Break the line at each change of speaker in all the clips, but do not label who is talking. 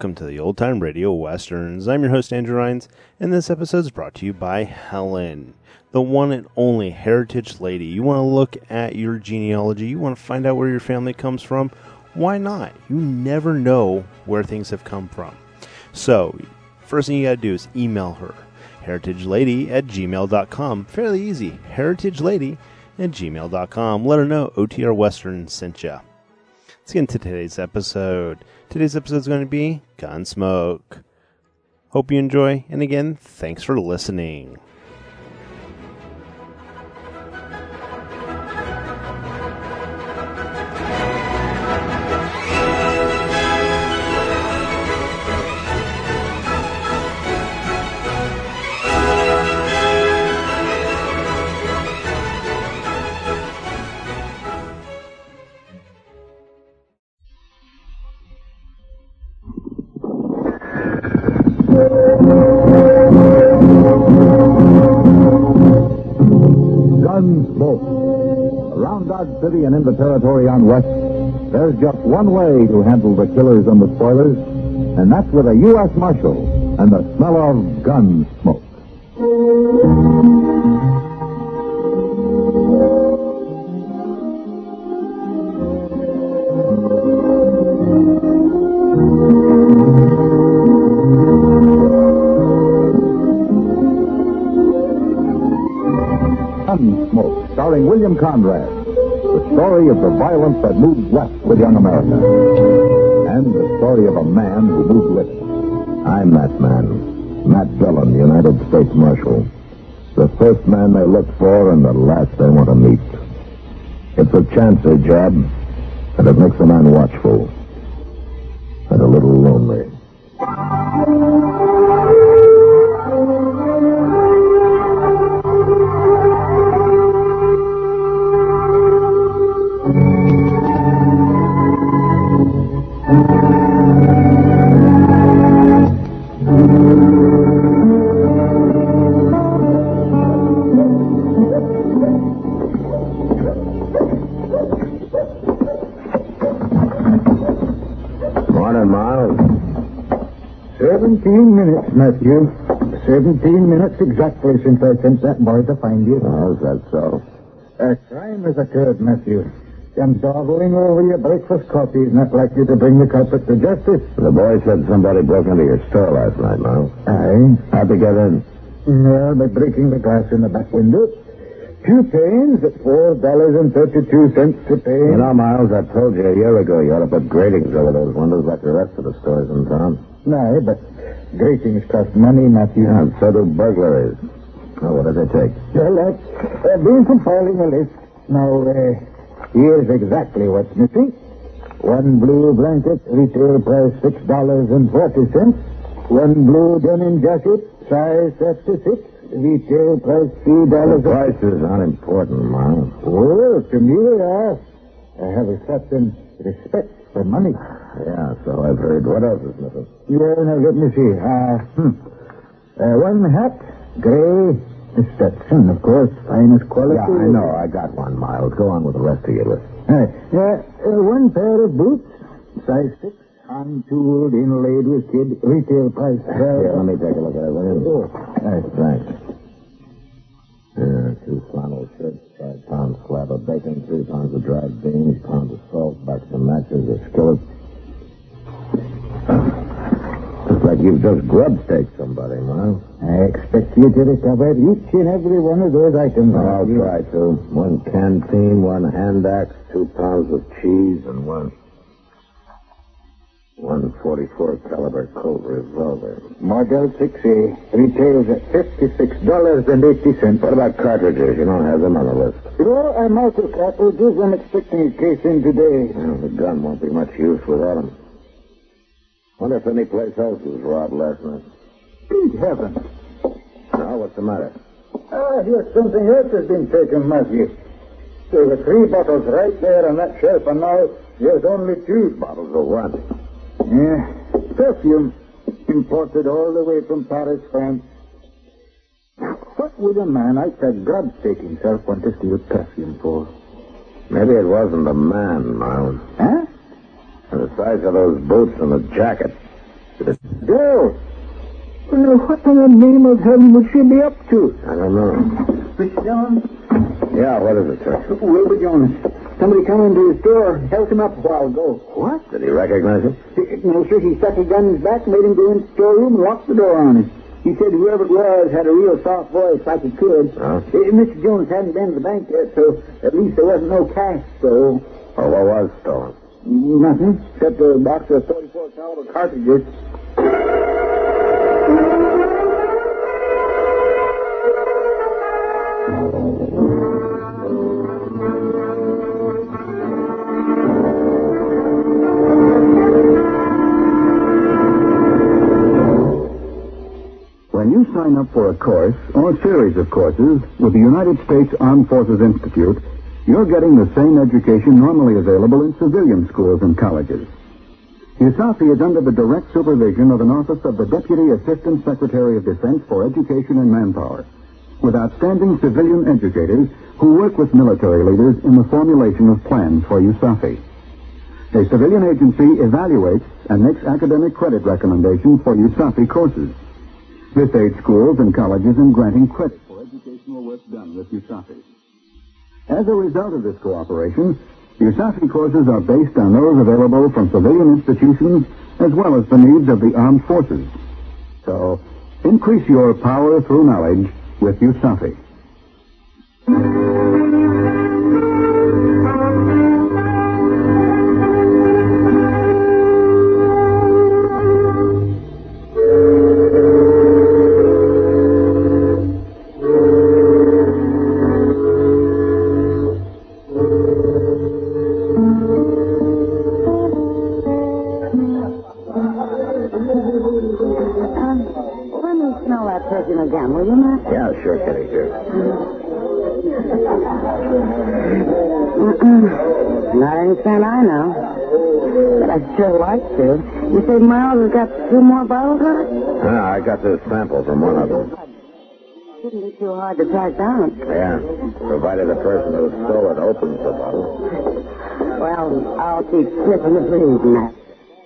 welcome to the Old Time Radio Westerns. I'm your host, Andrew Rines, and this episode is brought to you by Helen, the one and only heritage lady. You want to look at your genealogy, you want to find out where your family comes from, why not? You never know where things have come from. So, first thing you got to do is email her, heritagelady@gmail.com. Fairly easy, heritagelady@gmail.com. Let her know OTR Western sent ya. Let's get into today's episode. Today's episode is going to be Gunsmoke. Hope you enjoy, and again, thanks for listening.
Gunsmoke. Around Dodge City and in the territory on West, there's just one way to handle the killers and the spoilers, and that's with a U.S. Marshal and the smell of gun smoke. Gunsmoke, starring William Conrad. The story of the violence that moved west with young America. And the story of a man who moved with it.
I'm that man. Matt Dillon, United States Marshal. The first man they look for and the last they want to meet. It's a chancy job, and it makes a man watchful. And a little lonely. Morning, Miles.
17 minutes, Matthew. 17 minutes exactly since I sent that boy to find you.
How's that so?
A crime has occurred, Matthew. I'm dawdling over your breakfast coffee is not likely to bring the culprit to justice.
The boy said somebody broke into your store last night, Miles.
Aye.
How'd they get in?
Well, by breaking the glass in the back window. 2 panes at $4.32 a pane.
You know, Miles, I told you a year ago you ought to put gratings over those windows like the rest of the stores in town.
Aye, but gratings cost money, Matthew.
Yeah, and so do burglaries. Oh, what did they take?
Well, I've been compiling a list. Now, here's exactly what's missing. 1 blue blanket, retail price $6.40. 1 blue denim jacket, size 36, retail price $3.
The prices aren't important, Miles.
Oh, to me they are. I have a certain respect for money.
Yeah, so I've heard. What else is missing?
Yeah, now let me see. 1 hat, gray, Stetson, of course, finest quality.
Yeah, I know. I got one, Miles. Go on with the rest of your list.
1 pair of boots, size 6, hand-tooled, inlaid with kid, retail price.
Here, let me take a look at it, will you?
Oh,
Thanks. 2 flannel shirts, 5 pound slab of bacon, 3 pounds of dried beans, pound of salt, box of matches, a skillet. Looks like you've just grub staked somebody, Miles.
I expect you to recover each and every one of those items.
I'll try to. 1 canteen, 1 hand axe, 2 pounds of cheese, and 1 .44 caliber Colt revolver.
Model 6A retails at $56.80.
What about cartridges? You don't have them on the list.
I'm out of cartridges. I'm expecting a case in today.
Well, the gun won't be much use without them. Wonder if any place else was robbed last night.
Good heavens.
Now, what's the matter?
Here's something else has been taken, Matthew. There were 3 bottles right there on that shelf, and now there's only 2.
Bottles of what?
Yeah, perfume. Imported all the way from Paris, France. What would a man outside grub-stake himself want to steal perfume for?
Maybe it wasn't a man, Miles.
Huh?
And the size of those boots and the jacket.
Joe! Well, what in the name of heaven would she be up to?
I don't know.
Mr. Jones?
Yeah, what is it, sir?
Wilbur Jones. Somebody come into his store, held him up a while ago.
What? Did he recognize him?
No, sir. He stuck a gun in his back, made him go into the storeroom, and locked the door on him. He said whoever it was had a real soft voice like he could.
Huh?
Mr. Jones hadn't been to the bank yet, so at least there wasn't no cash stolen.
Oh, what was stolen?
Nothing, except a box of 44 caliber cartridges.
When you sign up for a course or series of courses with the United States Armed Forces Institute, you're getting the same education normally available in civilian schools and colleges. USAFI is under the direct supervision of an office of the Deputy Assistant Secretary of Defense for Education and Manpower, with outstanding civilian educators who work with military leaders in the formulation of plans for USAFI. A civilian agency evaluates and makes academic credit recommendations for USAFI courses. This aids schools and colleges in granting credit for educational work done with USAFI. As a result of this cooperation, USAFI courses are based on those available from civilian institutions as well as the needs of the armed forces. So, increase your power through knowledge with USAFI.
Let me smell that perfume again, will you, Matt?
Yeah, sure, Kitty, sure.
Not any scent I know. But I'd sure like to. You say Miles has got 2 more bottles of it?
I got this sample from one of them.
Shouldn't be too hard to track down.
Yeah, provided the person who stole it opens the bottle.
Well, I'll keep sniffing the breeze, Matt.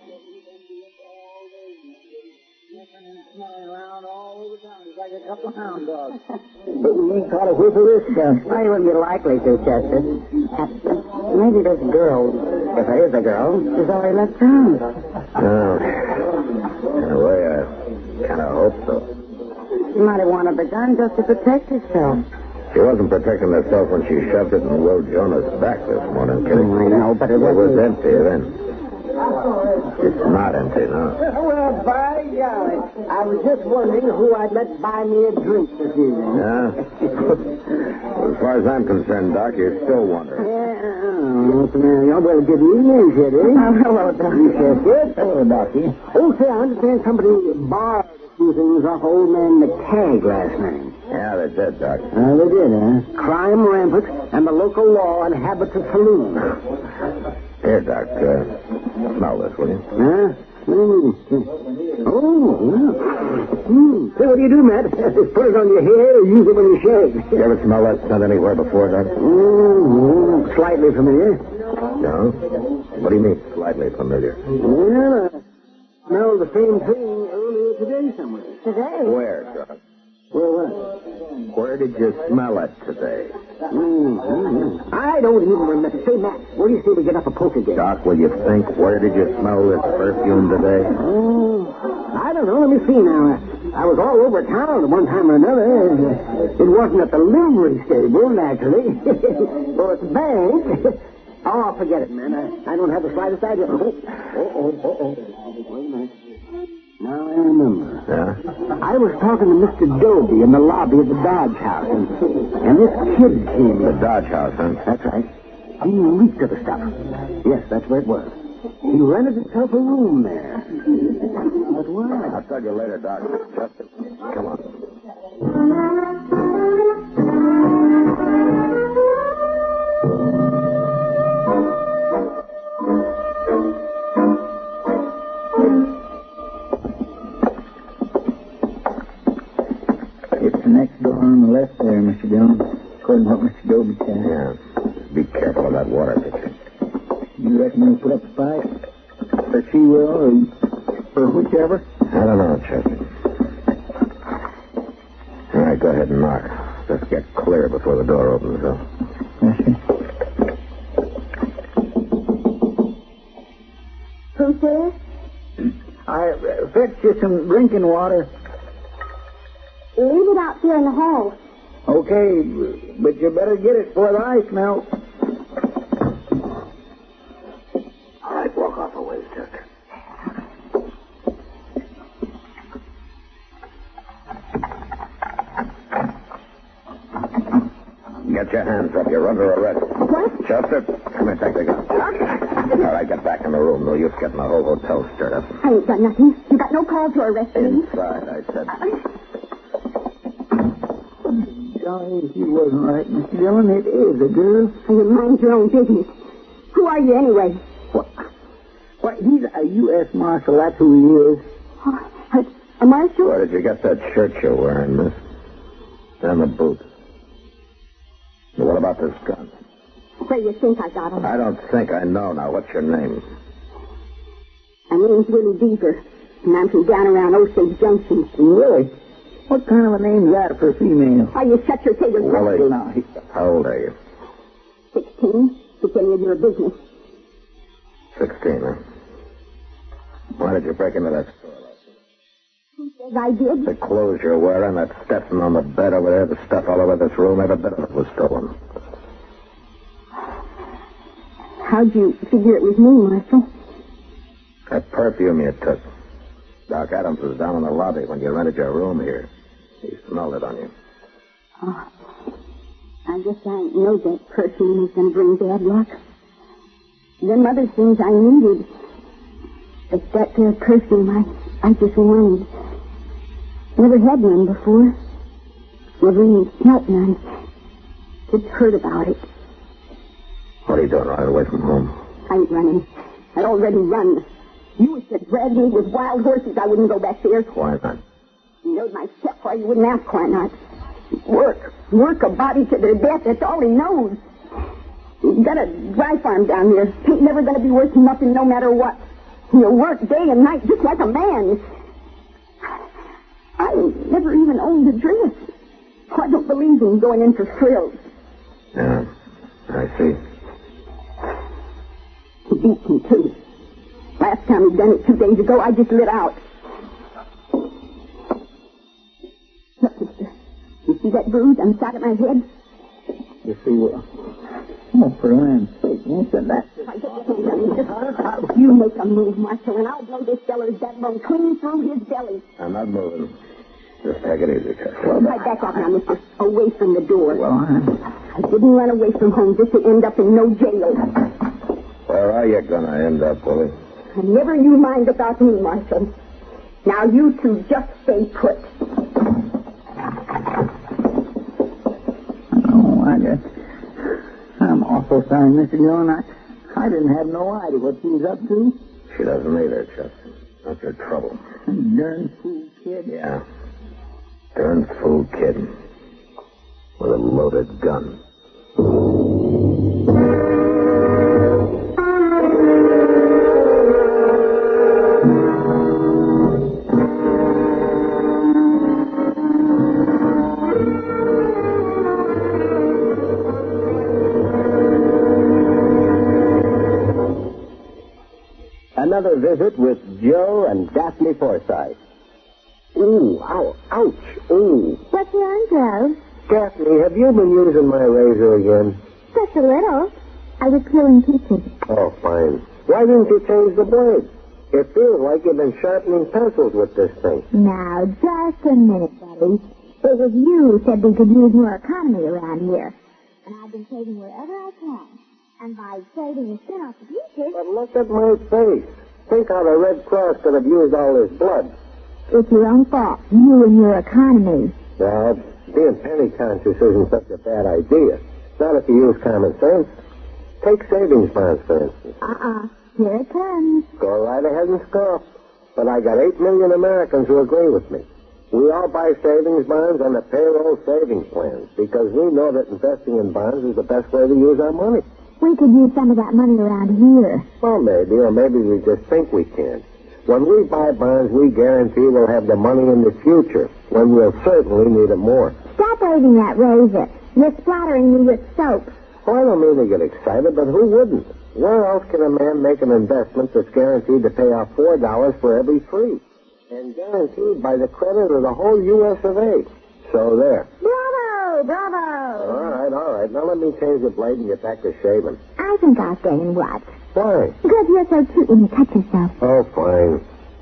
But we ain't caught a whiff of this stuff.
Well, you wouldn't be likely to, Chester. Maybe this girl, if there is a girl, has already left town.
Oh, in a way, I kind of hope so.
She might have wanted the gun just to protect herself.
She wasn't protecting herself when she shoved it in Will Jonas' back this morning, Kitty.
Oh, I know, but it
was
wasn't...
empty then. It's not empty now.
Well, by golly. I was just wondering who I'd let buy me a drink this evening.
Yeah? Well, as far as I'm concerned, Doc, you're still wondering.
What's the matter? Well, good evening, Kitty.
Hello, Doc.
You said good. Hello, Docky. Oh, say, I understand somebody borrowed a few things off old man McTagg last night.
Yeah, they did, Doc.
They did, huh? Crime rampant, and the local law inhabits a saloon.
Here, Doc, smell this, will you?
Huh? Oh, yeah. Say, what do you do, Matt? Put it on your hair or use it when you shave?
You ever smell that scent anywhere before, Doc?
Slightly familiar.
No? What do you mean, slightly familiar?
Well, I smelled the same thing earlier today somewhere.
Today?
Where, Doc?
Where what?
Where did you smell it today?
I don't even remember. Say, Matt, where do you say we get up a poker game?
Doc, will you think? Where did you smell this perfume today?
I don't know. Let me see now. I was all over town at one time or another. It wasn't at the livery stable, naturally. Or at the bank. Oh, forget it, man. I don't have the slightest idea. Wait a minute. Now I remember.
Yeah?
I was talking to Mr. Doby in the lobby of the Dodge House, and this kid came
The
in.
Dodge House, huh?
That's right. He leaked of the stuff. Yes, that's where it was. He rented himself a room there. But why?
I'll tell you later, Doc. Justin, come on.
It's the next door on the left there, Mr. Jones. According to what Mr. Doby said.
Yeah. Be careful of that water picture.
You reckon he'll put up a fight? Or she will, or or whichever?
I don't know, Chester. All right, go ahead and knock. Let's get clear before the door opens, though.
Yes, sir.
Who's there?
I fetched you some drinking water.
Leave it out there in the hall.
Okay, but you better get it before the ice melts.
All right, walk off a ways, Chester. Get your hands up. You're under arrest.
What?
Chester, come here, take the gun. All right, get back in the room. No use getting the whole hotel stirred up.
I ain't done nothing. You got no call to arrest me.
Inside, I said.
Johnny, he wasn't right, Mr. Dillon. It is a girl.
You mind your own business. Who are you anyway?
What, he's a U.S. Marshal. That's who he is.
A marshal?
Where did you get that shirt you're wearing, miss? And the boots. What about this gun?
Where you think I got him?
I don't think I know now. What's your name?
My name's Willie Deaver, and I'm from down around Osage Junction.
Really? What kind of a name's that for a female?
Why, you shut your tater
Willie.
Well, now,
How old are you?
16. It's any of your business.
16, huh? Why did you break into that store?
Who says I did?
The clothes you're wearing, that Stetson on the bed over there, the stuff all over this room, every bit of it was stolen.
How'd you figure it was me, Marshal?
That perfume you took. Doc Adams was down in the lobby when you rented your room here. He smelled it on you.
Oh, I guess I know that perfume was going to bring bad luck. Them other things I needed. But that there perfume, I just wanted. Never had none before. Never even smelt none. Just heard about it.
What are you doing, running away from home?
I ain't running. I'd already run. You was to drag me with wild horses. I wouldn't go back there.
Why not?
You knowed my stepfather. You wouldn't ask why not. Work a body to their death. That's all he knows. He's got a dry farm down there. Ain't never going to be worth nothing no matter what. He'll work day and night just like a man. I ain't never even owned a dress. Oh, I don't believe in going in for frills.
Yeah, I see.
He beats me, too. Last time he'd done it 2 days ago, I just lit out. Look, mister. You see that bruise on the side of my head?
you see, well, oh, for land's sake, mister, that's...
You make a move, Marshal, and I'll blow this feller's backbone clean through his belly.
I'm not moving. Just take it easy, Chester.
Well, right back up now, mister. Away from the door.
Well,
I didn't run away from home just to end up in no jail.
Where are you going to end up, Willie?
And never you mind about me, Marshal. Now you two just stay put.
I'm awful sorry, Mr. Dillon. I didn't have no idea what she was up to.
She doesn't either, Chester. That's your trouble.
Darn fool kid.
Yeah. Darn fool kid. With a loaded gun.
Another visit with Joe and Daphne Forsythe. Ooh, ow, ouch, ooh.
What's wrong, Joe?
Daphne, have you been using my razor again?
Just a little. I was peeling peaches.
Oh, fine. Why didn't you change the blade? It feels like you've been sharpening pencils with this thing.
Now, just a minute, buddy. It was you said we could use more economy around here. And I've been saving wherever I can. And by saving the skin off the peaches...
But look at my face. Think how the Red Cross could have used all this blood.
It's your own fault. You and your economy.
Now, being penny conscious isn't such a bad idea. Not if you use common sense. Take savings bonds, for instance.
Here it comes.
Go right ahead and scoff. But I got 8 million Americans who agree with me. We all buy savings bonds on the payroll savings plans because we know that investing in bonds is the best way to use our money.
We could use some of that money around here.
Well, maybe, or maybe we just think we can. When we buy bonds, we guarantee we'll have the money in the future, when we'll certainly need it more.
Stop waving that razor. You're splattering me with soap.
Oh, I don't mean to get excited, but who wouldn't? Where else can a man make an investment that's guaranteed to pay off $4 for every 3? And guaranteed by the credit of the whole U.S. of A. So there.
Bravo! Bravo!
All right. Now let me change the blade and get back to shaving.
I think I'll stay and watch.
Why?
Because you're so cute when you cut yourself.
Oh, fine.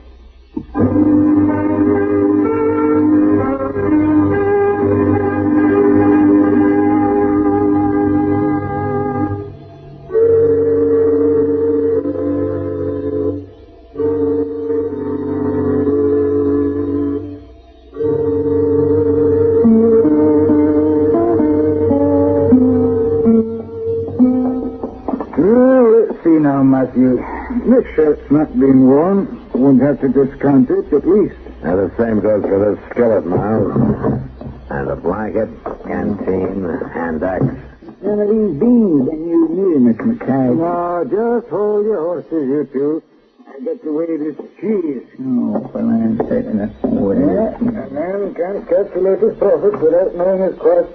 Now, Matthew, this shirt's not been worn. Won't have to discount it, at least.
And the same goes for this skillet, Miles. And a blanket, canteen, hand axe.
None of these beans and you near, Miss McCann. No, just hold your horses, you two. I get to weigh this cheese. Oh, for land's sake, that's more. Yeah, a man can't calculate his profits without knowing his cost.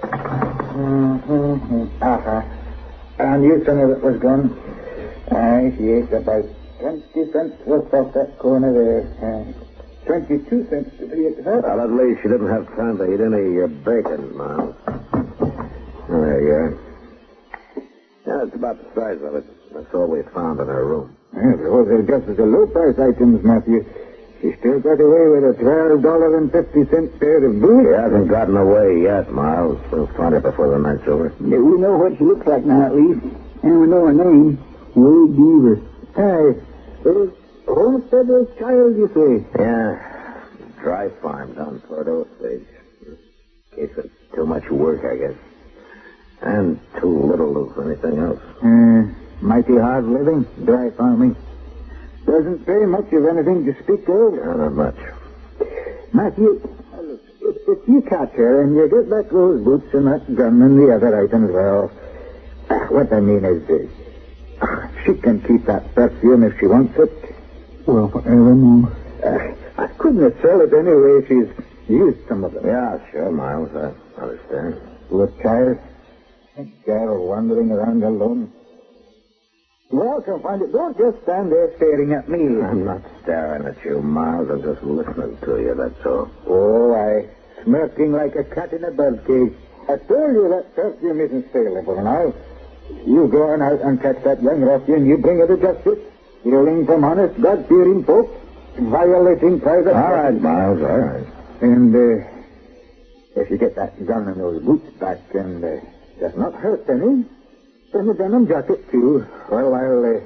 And you son of it was gone. Yes, about 20 cents worth off that corner there. 22 cents to be exact.
Well, at least she didn't have time to eat any of your bacon, Miles. There you are. Yeah, it's about the size of it. That's all we found in her room.
Yeah, those are just as the low-price items, Matthew. She still got away with a $12.50 pair of boots.
She hasn't gotten away yet, Miles. We'll find her before the night's over.
Yeah, we know what she looks like now, at least. And we know her name. Wade Beaver. Hey, homesteader's child, you say?
Yeah. Dry farm down toward Osage. Case of too much work, I guess. And too little of anything else.
Mighty hard living, dry farming. Doesn't pay much of anything to speak of.
No, not much.
Matthew, look, if you catch her and you get back those boots and that gun and the other items, well, what I mean is this. She can keep that perfume if she wants it. Well, forevermore. I couldn't sell it anyway. She's used some of them.
Yeah, sure, Miles. I understand.
Poor child. A girl wandering around alone. Well, come find it. Don't just stand there staring at me.
I'm not staring at you, Miles. I'm just listening to you, that's all.
Oh, smirking like a cat in a birdcage. I told you that perfume isn't saleable now. You go on out and catch that young ruffian. You bring her to justice. Stealing from honest, God-fearing folks. Violating private...
All right, Miles, all right.
And, if you get that gun and those boots back and does not hurt any, then the denim jacket, too. Well, I'll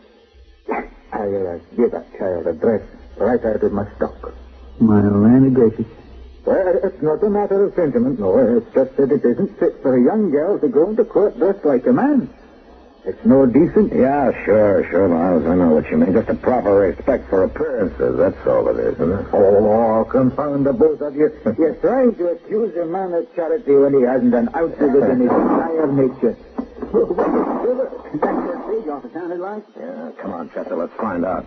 give that child a dress right out of my stock. My land gracious. Well, it's not a matter of sentiment, no. It's just that it isn't fit for a young girl to go into court dressed like a man. It's no decent.
Yeah, sure, Miles. I know what you mean. Just a proper respect for appearances. That's all it is, isn't it?
Oh, confound the both of you. You're trying to accuse a man of charity when he hasn't an ounce of it in his entire nature. That's your pig off, it sounded like.
Yeah, come on, Chester, let's find out.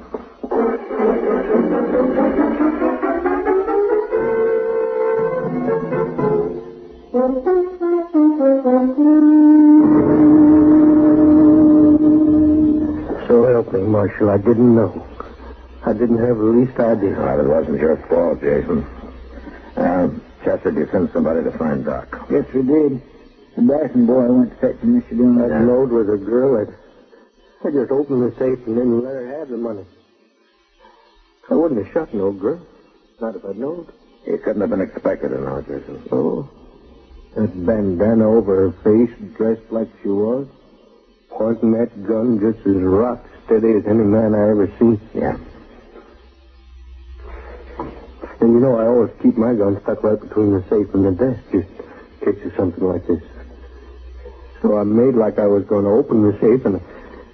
So help me, Marshal, I didn't know. I didn't have the least idea.
Well, it wasn't your fault, Jason. Chester, did you send somebody to find Doc?
Yes, we did. The Dyson boy went fetching Mr. Dillon.
That load was a girl. I just opened the safe and then let her have the money. I wouldn't have shot no girl. Not if I'd known.
He couldn't have been expected to know, Jason.
Oh. That bandana over her face, dressed like she was. Pointing that gun just as rock steady as any man I ever seen.
Yeah.
And you know, I always keep my gun stuck right between the safe and the desk, just in case of something like this. So I made like I was going to open the safe and...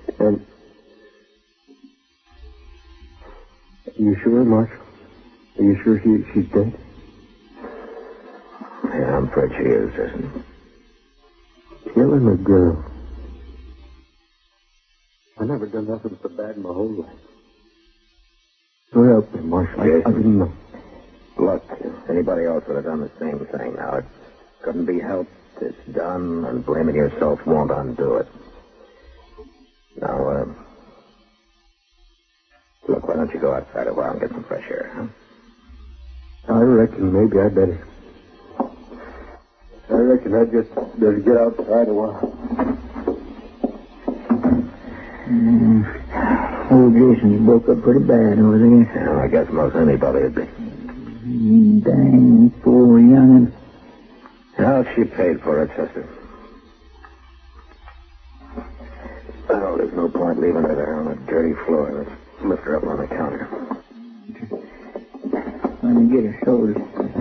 Are you sure, Marshal? Are you sure she's dead?
Yeah, I'm afraid she is, Jason.
Killing a girl. I never done nothing so bad in my whole life.
To help me, Marshal. I didn't know.
Look, anybody else would have done the same thing. Now, it couldn't be helped. It's done, and blaming yourself won't undo it. Now, look, why don't you go outside a while and get some fresh air, huh?
I reckon maybe I better. I reckon I just better get outside a while. Old Jason's broke up pretty bad over there.
Yeah, I guess most anybody would be.
Dang, poor young'un.
Well, she paid for it, Chester. Well, there's no point leaving her there on a dirty floor. Let's lift her up on the counter.
Let me get her shoulders.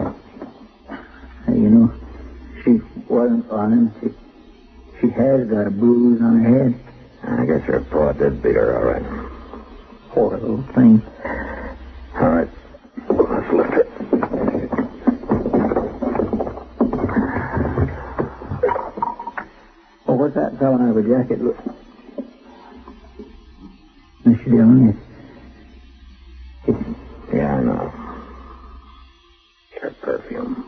You know, she wasn't on him. She has got a bruise on her head.
I guess her paw did beat her, all right.
Poor little thing.
All right. Let's lift her.
Oh, what's that fellow out of a jacket? Look. Mr. Dillon,
Yeah, I know. Her perfume.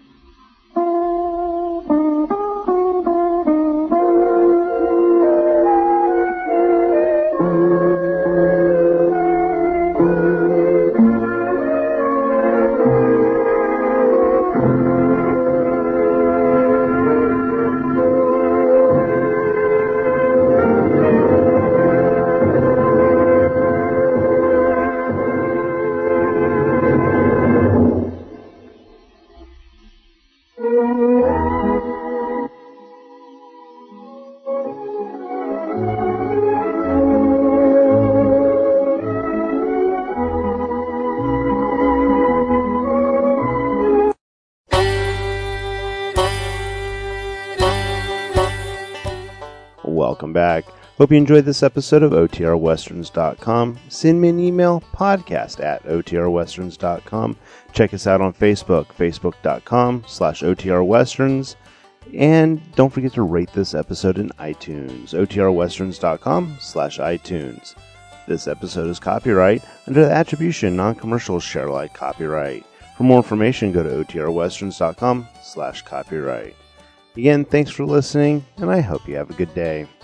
Welcome back. Hope you enjoyed this episode of OTRWesterns.com. Send me an email, podcast@OTRWesterns.com. Check us out on Facebook, Facebook.com/OTRWesterns. And don't forget to rate this episode in iTunes, OTRWesterns.com/iTunes. This episode is copyright under the attribution non-commercial share alike copyright. For more information, go to OTRWesterns.com/copyright. Again, thanks for listening, and I hope you have a good day.